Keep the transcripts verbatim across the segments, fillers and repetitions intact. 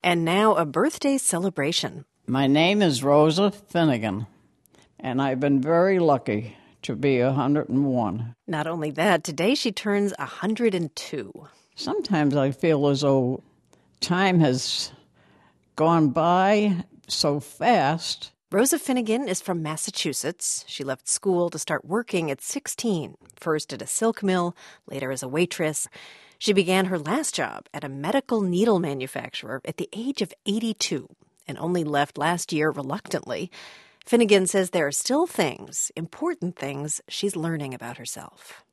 And now a birthday celebration. My name is Rosa Finnegan, and I've been very lucky to be one hundred and one. Not only that, today she turns one hundred and two. Sometimes I feel as though time has gone by so fast. Rosa Finnegan is from Massachusetts. She left school to start working at sixteen, first at a silk mill, later as a waitress. She began her last job at a medical needle manufacturer at the age of eighty-two and only left last year reluctantly. Finnegan says there are still things, important things, she's learning about herself.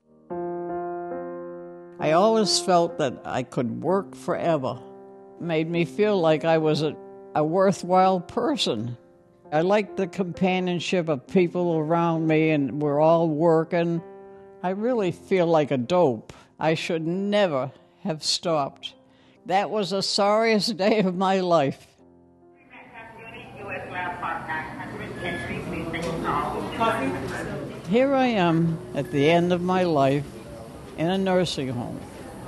I always felt that I could work forever. It made me feel like I was a, a worthwhile person. I liked the companionship of people around me, and we're all working. I really feel like a dope. I should never have stopped. That was the sorriest day of my life. Here I am at the end of my life in a nursing home.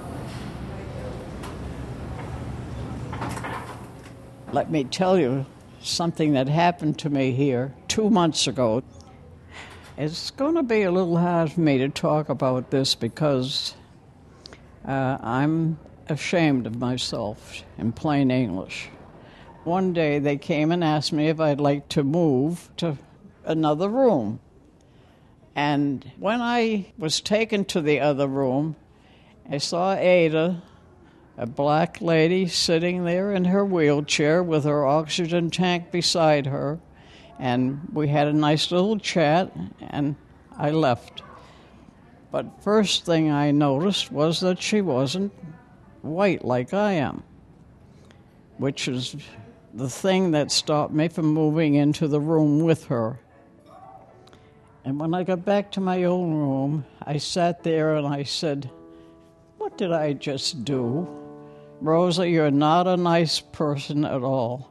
Let me tell you something that happened to me here two months ago. It's going to be a little hard for me to talk about this because uh, I'm ashamed of myself, in plain English. One day they came and asked me if I'd like to move to another room. And when I was taken to the other room, I saw Ada, a black lady, sitting there in her wheelchair with her oxygen tank beside her. And we had a nice little chat, and I left. But first thing I noticed was that she wasn't white like I am, which is the thing that stopped me from moving into the room with her. And when I got back to my own room, I sat there and I said, "What did I just do? Rosa, you're not a nice person at all."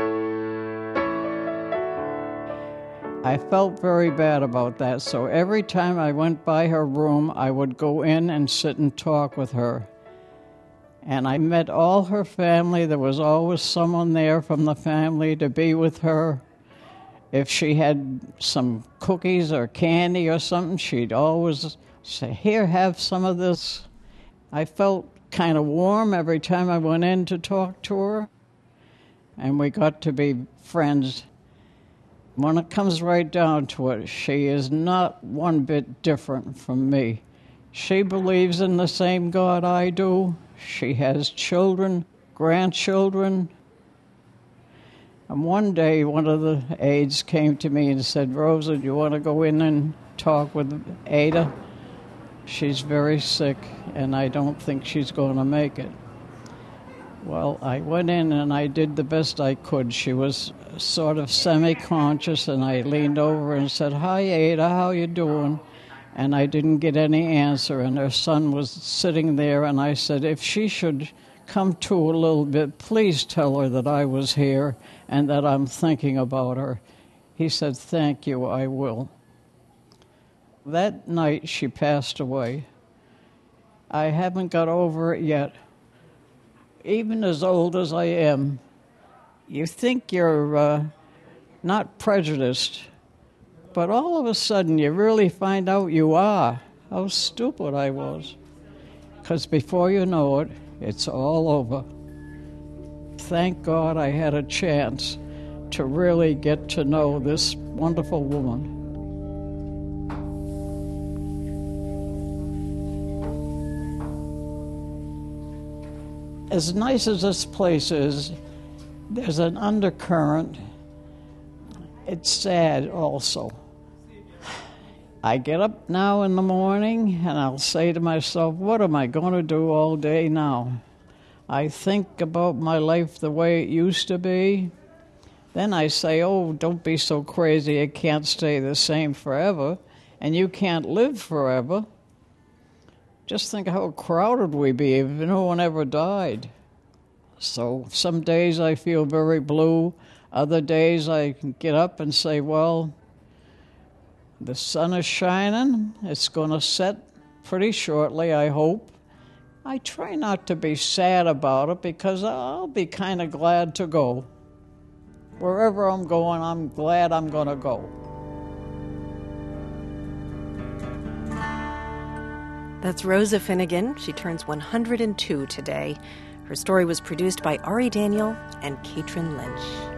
I felt very bad about that, so every time I went by her room, I would go in and sit and talk with her. And I met all her family. There was always someone there from the family to be with her. If she had some cookies or candy or something, she'd always say, "Here, have some of this." I felt kind of warm every time I went in to talk to her, and we got to be friends. When it comes right down to it, she is not one bit different from me. She believes in the same God I do. She has children, grandchildren. And one day, one of the aides came to me and said, "Rosa, do you want to go in and talk with Ada? She's very sick, and I don't think she's going to make it." Well, I went in and I did the best I could. She was sort of semi-conscious, and I leaned over and said, "Hi, Ada, how you doing?" And I didn't get any answer, and her son was sitting there, and I said, "If she should come to a little bit, please tell her that I was here and that I'm thinking about her." He said, "Thank you, I will." That night she passed away. I haven't got over it yet. Even as old as I am, you think you're uh, not prejudiced, but all of a sudden you really find out you are. How stupid I was. Because before you know it, it's all over. Thank God I had a chance to really get to know this wonderful woman. As nice as this place is, there's an undercurrent. It's sad also. I get up now in the morning and I'll say to myself, what am I going to do all day now? I think about my life the way it used to be. Then I say, oh, don't be so crazy. It can't stay the same forever, and you can't live forever. Just think how crowded we'd be if no one ever died. So some days I feel very blue. Other days I can get up and say, well, the sun is shining. It's going to set pretty shortly, I hope. I try not to be sad about it because I'll be kind of glad to go. Wherever I'm going, I'm glad I'm going to go. That's Rosa Finnegan. She turns one hundred two today. Her story was produced by Ari Daniel and Katrin Lynch.